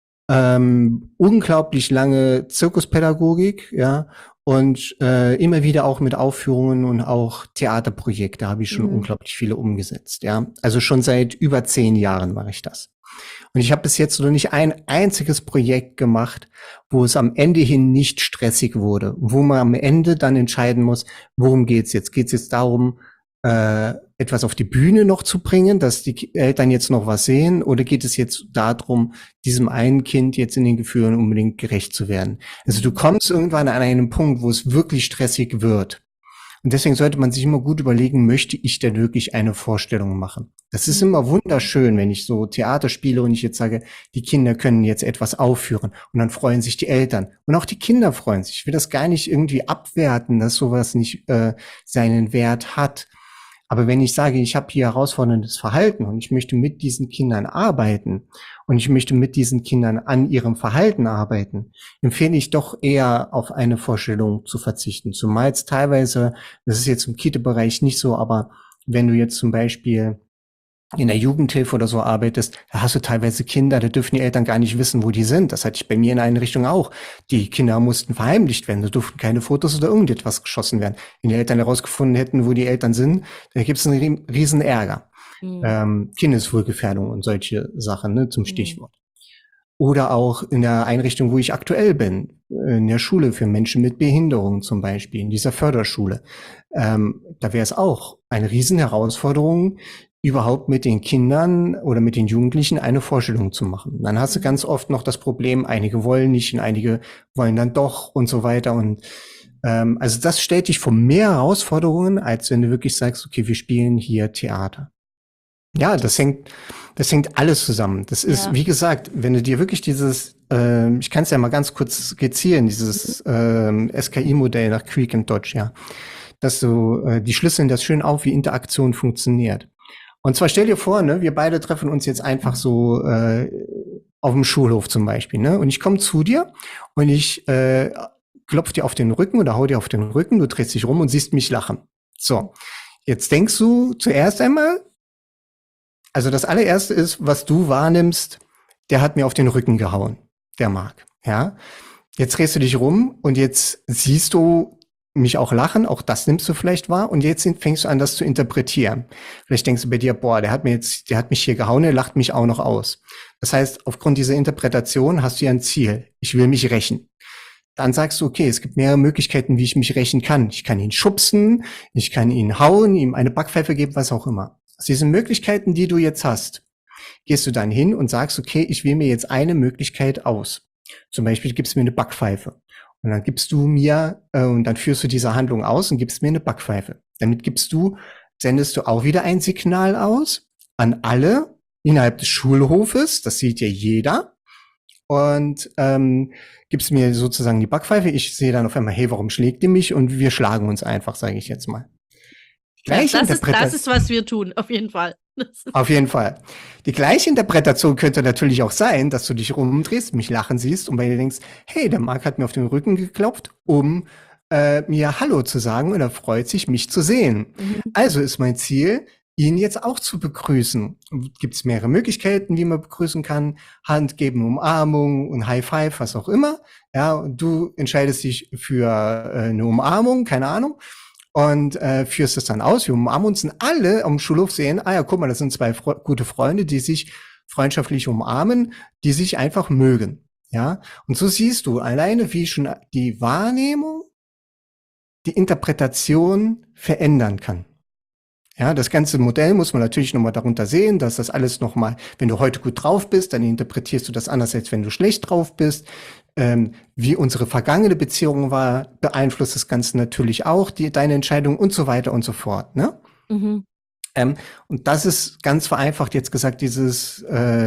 unglaublich lange Zirkuspädagogik, ja, und immer wieder auch mit Aufführungen und auch Theaterprojekte habe ich schon unglaublich viele umgesetzt, ja. Also schon seit über 10 Jahren mache ich das. Und ich habe bis jetzt noch nicht ein einziges Projekt gemacht, wo es am Ende hin nicht stressig wurde, wo man am Ende dann entscheiden muss, worum geht's jetzt? Geht's jetzt darum, etwas auf die Bühne noch zu bringen, dass die Eltern jetzt noch was sehen, oder geht es jetzt darum, diesem einen Kind jetzt in den Gefühlen unbedingt gerecht zu werden? Also du kommst irgendwann an einen Punkt, wo es wirklich stressig wird. Und deswegen sollte man sich immer gut überlegen, möchte ich denn wirklich eine Vorstellung machen? Das ist immer wunderschön, wenn ich so Theater spiele und ich jetzt sage, die Kinder können jetzt etwas aufführen und dann freuen sich die Eltern und auch die Kinder freuen sich. Ich will das gar nicht irgendwie abwerten, dass sowas nicht seinen Wert hat. Aber wenn ich sage, ich habe hier herausforderndes Verhalten und ich möchte mit diesen Kindern arbeiten und ich möchte mit diesen Kindern an ihrem Verhalten arbeiten, empfehle ich doch eher auf eine Vorstellung zu verzichten. Zumal es teilweise, das ist jetzt im Kita-Bereich nicht so, aber wenn du jetzt zum Beispiel in der Jugendhilfe oder so arbeitest, da hast du teilweise Kinder, da dürfen die Eltern gar nicht wissen, wo die sind. Das hatte ich bei mir in der Einrichtung auch. Die Kinder mussten verheimlicht werden, da durften keine Fotos oder irgendetwas geschossen werden. Wenn die Eltern herausgefunden hätten, wo die Eltern sind, da gibt es einen riesen Ärger. Kindeswohlgefährdung und solche Sachen, ne, zum Stichwort. Oder auch in der Einrichtung, wo ich aktuell bin, in der Schule für Menschen mit Behinderung zum Beispiel, in dieser Förderschule. Da wäre es auch eine riesen Herausforderung, überhaupt mit den Kindern oder mit den Jugendlichen eine Vorstellung zu machen. Dann hast du ganz oft noch das Problem, einige wollen nicht und einige wollen dann doch und so weiter. Und also das stellt dich vor mehr Herausforderungen, als wenn du wirklich sagst, okay, wir spielen hier Theater. Ja, das hängt alles zusammen. Das ist, wie gesagt, wenn du dir wirklich dieses, ich kann es ja mal ganz kurz skizzieren, dieses SKI-Modell nach Creek and Dodge, ja, dass du, die schlüsseln das schön auf, wie Interaktion funktioniert. Und zwar stell dir vor, ne, wir beide treffen uns jetzt einfach so auf dem Schulhof zum Beispiel, ne? Und ich komme zu dir und ich klopf dir auf den Rücken oder hau dir auf den Rücken, du drehst dich rum und siehst mich lachen. So, jetzt denkst du zuerst einmal, also das allererste ist, was du wahrnimmst, der hat mir auf den Rücken gehauen, der Marc, ja? Jetzt drehst du dich rum und jetzt siehst du mich auch lachen, auch das nimmst du vielleicht wahr und jetzt fängst du an, das zu interpretieren. Vielleicht denkst du bei dir, boah, der hat mich hier gehauen, der lacht mich auch noch aus. Das heißt, aufgrund dieser Interpretation hast du ja ein Ziel. Ich will mich rächen. Dann sagst du, okay, es gibt mehrere Möglichkeiten, wie ich mich rächen kann. Ich kann ihn schubsen, ich kann ihn hauen, ihm eine Backpfeife geben, was auch immer. Aus diesen Möglichkeiten, die du jetzt hast, gehst du dann hin und sagst, okay, ich wähle mir jetzt eine Möglichkeit aus. Zum Beispiel gibst du mir eine Backpfeife. Und dann gibst du mir, und dann führst du diese Handlung aus und gibst mir eine Backpfeife. Damit sendest du auch wieder ein Signal aus an alle innerhalb des Schulhofes, das sieht ja jeder, und gibst mir sozusagen die Backpfeife. Ich sehe dann auf einmal, hey, warum schlägt ihr mich? Und wir schlagen uns einfach, sage ich jetzt mal. Ja, das ist, was wir tun, auf jeden Fall. Auf jeden Fall. Die gleiche Interpretation könnte natürlich auch sein, dass du dich rumdrehst, mich lachen siehst und bei dir denkst, hey, der Marc hat mir auf den Rücken geklopft, um mir Hallo zu sagen und er freut sich, mich zu sehen. Also ist mein Ziel, ihn jetzt auch zu begrüßen. Gibt es mehrere Möglichkeiten, wie man begrüßen kann. Hand geben, Umarmung und High Five, was auch immer. Ja, und du entscheidest dich für eine Umarmung, keine Ahnung. Und führst es dann aus. Wir umarmen uns und alle am Schulhof sehen, ah ja, guck mal, das sind zwei gute Freunde, die sich freundschaftlich umarmen, die sich einfach mögen. Ja, und so siehst du alleine, wie schon die Wahrnehmung, die Interpretation verändern kann. Ja, das ganze Modell muss man natürlich nochmal darunter sehen, dass das alles nochmal, wenn du heute gut drauf bist, dann interpretierst du das anders, als wenn du schlecht drauf bist. Wie unsere vergangene Beziehung war, beeinflusst das Ganze natürlich auch, deine Entscheidung und so weiter und so fort, ne? Und das ist ganz vereinfacht jetzt gesagt dieses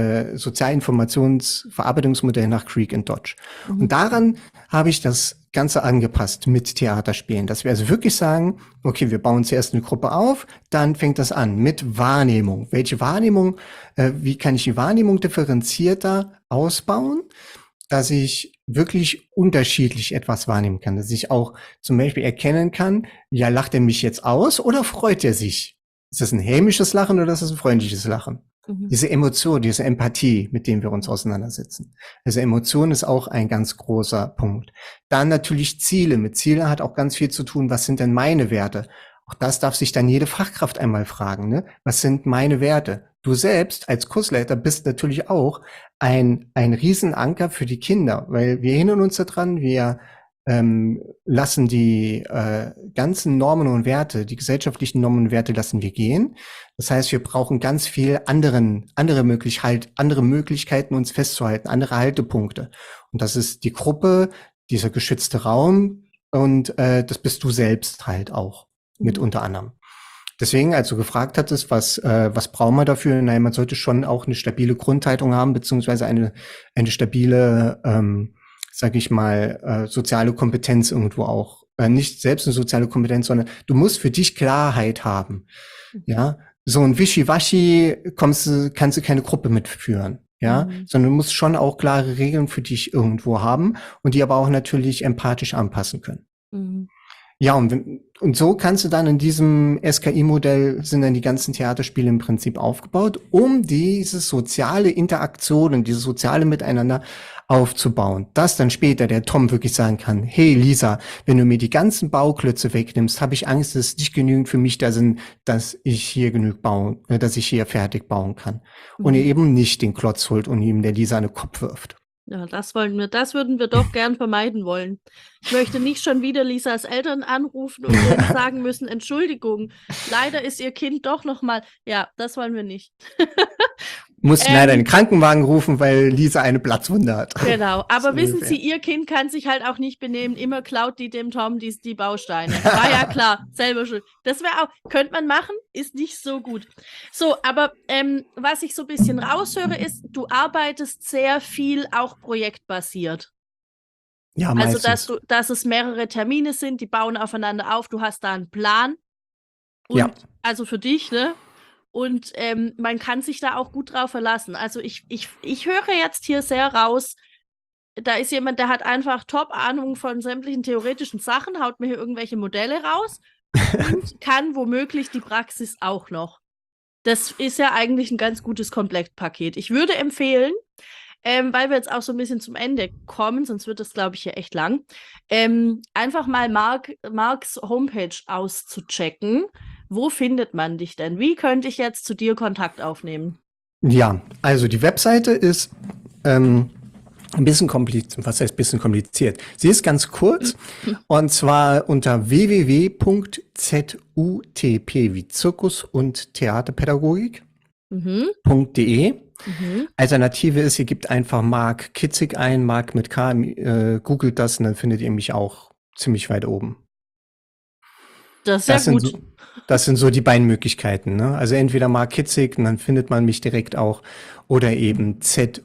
Sozialinformationsverarbeitungsmodell nach Creek and Dodge. Und daran habe ich das Ganze angepasst mit Theaterspielen, dass wir also wirklich sagen, okay, wir bauen zuerst eine Gruppe auf, dann fängt das an mit Wahrnehmung. Welche Wahrnehmung, wie kann ich die Wahrnehmung differenzierter ausbauen, dass ich wirklich unterschiedlich etwas wahrnehmen kann, dass ich auch zum Beispiel erkennen kann, ja, lacht er mich jetzt aus oder freut er sich? Ist das ein hämisches Lachen oder ist das ein freundliches Lachen? Mhm. Diese Emotion, diese Empathie, mit dem wir uns auseinandersetzen. Also Emotion ist auch ein ganz großer Punkt. Dann natürlich Ziele. Mit Zielen hat auch ganz viel zu tun, was sind denn meine Werte? Auch das darf sich dann jede Fachkraft einmal fragen, ne? Was sind meine Werte? Du selbst als Kursleiter bist natürlich auch ein Riesenanker für die Kinder, weil wir erinnern uns daran, wir lassen die ganzen Normen und Werte, die gesellschaftlichen Normen und Werte lassen wir gehen. Das heißt, wir brauchen ganz viel andere Möglichkeiten, uns festzuhalten, andere Haltepunkte. Und das ist die Gruppe, dieser geschützte Raum und das bist du selbst halt auch mit unter anderem. Deswegen, als du gefragt hattest, was braucht man dafür? Nein, man sollte schon auch eine stabile Grundhaltung haben, beziehungsweise eine stabile, sag ich mal, soziale Kompetenz irgendwo auch. Nicht selbst eine soziale Kompetenz, sondern du musst für dich Klarheit haben. Ja, so ein Wischiwaschi kannst du keine Gruppe mitführen. Ja, sondern du musst schon auch klare Regeln für dich irgendwo haben und die aber auch natürlich empathisch anpassen können. Ja, und so kannst du dann in diesem SKI-Modell sind dann die ganzen Theaterspiele im Prinzip aufgebaut, um diese soziale Interaktion und dieses soziale Miteinander aufzubauen. Dass dann später der Tom wirklich sagen kann, hey Lisa, wenn du mir die ganzen Bauklötze wegnimmst, habe ich Angst, dass es nicht genügend für mich da sind, dass ich hier dass ich hier fertig bauen kann. Und ihr eben nicht den Klotz holt und ihm der Lisa an den Kopf wirft. Ja, das würden wir doch gern vermeiden wollen. Ich möchte nicht schon wieder Lisas Eltern anrufen und ihnen sagen müssen, Entschuldigung, leider ist ihr Kind doch noch mal. Ja, das wollen wir nicht. Mussten leider einen Krankenwagen rufen, weil Lisa eine Platzwunde hat. Genau, aber wissen Sie, Ihr Kind kann sich halt auch nicht benehmen. Immer klaut die dem Tom die Bausteine. War ja klar, selber schuld. Das wäre auch, könnte man machen, ist nicht so gut. So, aber was ich so ein bisschen raushöre, ist, du arbeitest sehr viel auch projektbasiert. Ja, meistens. Also, dass es mehrere Termine sind, die bauen aufeinander auf, du hast da einen Plan. Und ja. Also für dich, ne? Und man kann sich da auch gut drauf verlassen. Also ich höre jetzt hier sehr raus, da ist jemand, der hat einfach Top-Ahnung von sämtlichen theoretischen Sachen, haut mir hier irgendwelche Modelle raus und kann womöglich die Praxis auch noch. Das ist ja eigentlich ein ganz gutes Komplettpaket. Ich würde empfehlen, weil wir jetzt auch so ein bisschen zum Ende kommen, sonst wird das, glaube ich, hier echt lang, einfach mal Marks Homepage auszuchecken. Wo findet man dich denn? Wie könnte ich jetzt zu dir Kontakt aufnehmen? Ja, also die Webseite ist ein bisschen kompliziert. Was heißt bisschen kompliziert? Sie ist ganz kurz und zwar unter www.zutp wie Zirkus und Theaterpädagogik.de. Alternative ist, ihr gebt einfach Mark Kitzig ein, Mark mit K, googelt das und dann findet ihr mich auch ziemlich weit oben. Das ist ja gut. Das sind so die beiden Möglichkeiten, ne? Also entweder Mark Kitzig und dann findet man mich direkt auch oder eben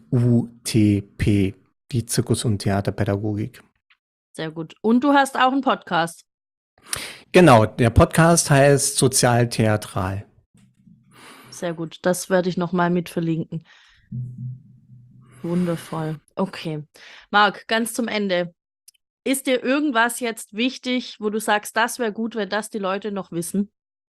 ZUTP, die Zirkus- und Theaterpädagogik. Sehr gut. Und du hast auch einen Podcast. Genau, der Podcast heißt Sozialtheatral. Sehr gut, das werde ich nochmal mit verlinken. Wundervoll. Okay. Marc, ganz zum Ende. Ist dir irgendwas jetzt wichtig, wo du sagst, das wäre gut, wenn das die Leute noch wissen?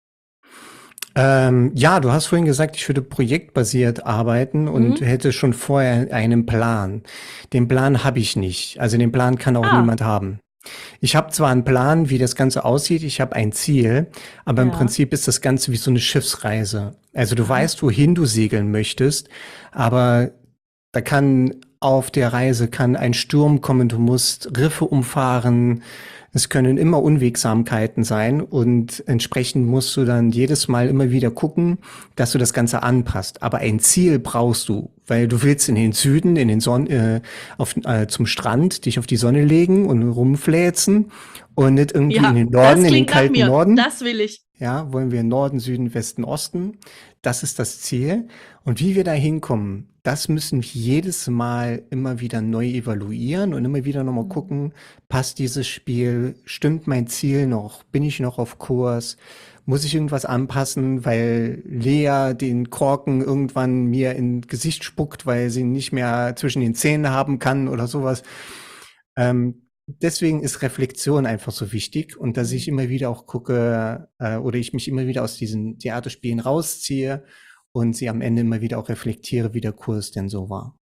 Ja, du hast vorhin gesagt, ich würde projektbasiert arbeiten und hätte schon vorher einen Plan. Den Plan habe ich nicht. Also den Plan kann auch niemand haben. Ich habe zwar einen Plan, wie das Ganze aussieht, ich habe ein Ziel, aber im Prinzip ist das Ganze wie so eine Schiffsreise. Also du weißt, wohin du segeln möchtest, aber da kann auf der Reise ein Sturm kommen, du musst Riffe umfahren, es können immer Unwegsamkeiten sein und entsprechend musst du dann jedes Mal immer wieder gucken, dass du das Ganze anpasst. Aber ein Ziel brauchst du, weil du willst in den Süden, zum Strand, dich auf die Sonne legen und rumfläzen und nicht irgendwie in den Norden, in den kalten Norden. Das will ich. Ja, wollen wir Norden, Süden, Westen, Osten. Das ist das Ziel. Und wie wir da hinkommen, das müssen wir jedes Mal immer wieder neu evaluieren und immer wieder nochmal gucken, passt dieses Spiel, stimmt mein Ziel noch, bin ich noch auf Kurs, muss ich irgendwas anpassen, weil Lea den Korken irgendwann mir ins Gesicht spuckt, weil sie nicht mehr zwischen den Zähnen haben kann oder sowas. Deswegen ist Reflexion einfach so wichtig und dass ich immer wieder auch gucke oder ich mich immer wieder aus diesen Theaterspielen rausziehe und sie am Ende immer wieder auch reflektiere, wie der Kurs denn so war.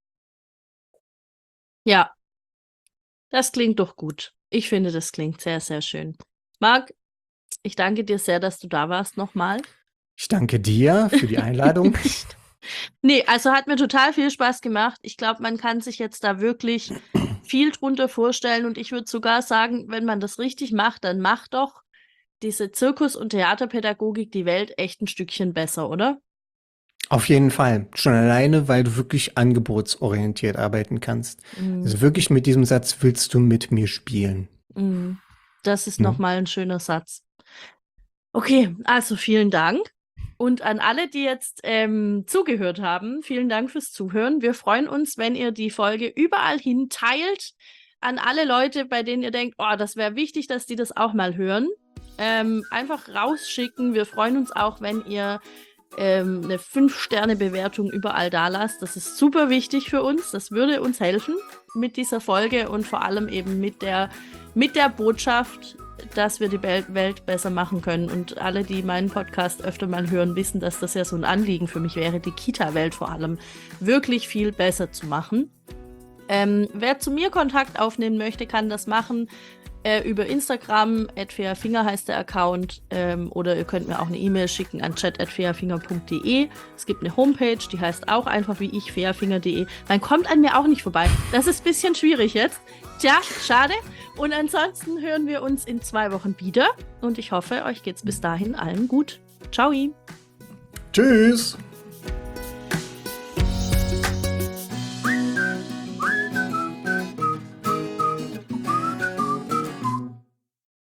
Ja, das klingt doch gut. Ich finde, das klingt sehr, sehr schön. Marc, ich danke dir sehr, dass du da warst nochmal. Ich danke dir für die Einladung. Nee, also hat mir total viel Spaß gemacht. Ich glaube, man kann sich jetzt da wirklich viel drunter vorstellen und ich würde sogar sagen, wenn man das richtig macht, dann macht doch diese Zirkus- und Theaterpädagogik die Welt echt ein Stückchen besser, oder? Auf jeden Fall. Schon alleine, weil du wirklich angebotsorientiert arbeiten kannst. Also wirklich mit diesem Satz, willst du mit mir spielen? Das ist nochmal ein schöner Satz. Okay, also vielen Dank. Und an alle, die jetzt zugehört haben, vielen Dank fürs Zuhören. Wir freuen uns, wenn ihr die Folge überall hin teilt. An alle Leute, bei denen ihr denkt, oh, das wäre wichtig, dass die das auch mal hören. Einfach rausschicken. Wir freuen uns auch, wenn ihr eine 5-Sterne-Bewertung überall da lasst. Das ist super wichtig für uns. Das würde uns helfen mit dieser Folge und vor allem eben mit der Botschaft, dass wir die Welt besser machen können. Und alle, die meinen Podcast öfter mal hören, wissen, dass das ja so ein Anliegen für mich wäre, die Kita-Welt vor allem wirklich viel besser zu machen. Wer zu mir Kontakt aufnehmen möchte, kann das machen über Instagram, @fairfinger heißt der Account, oder ihr könnt mir auch eine E-Mail schicken an chat@fairfinger.de. Es gibt eine Homepage, die heißt auch einfach wie ich, fairfinger.de. Man kommt an mir auch nicht vorbei. Das ist ein bisschen schwierig jetzt. Tja, schade. Und ansonsten hören wir uns in 2 Wochen wieder und ich hoffe, euch geht's bis dahin allen gut. Ciao. Tschüss.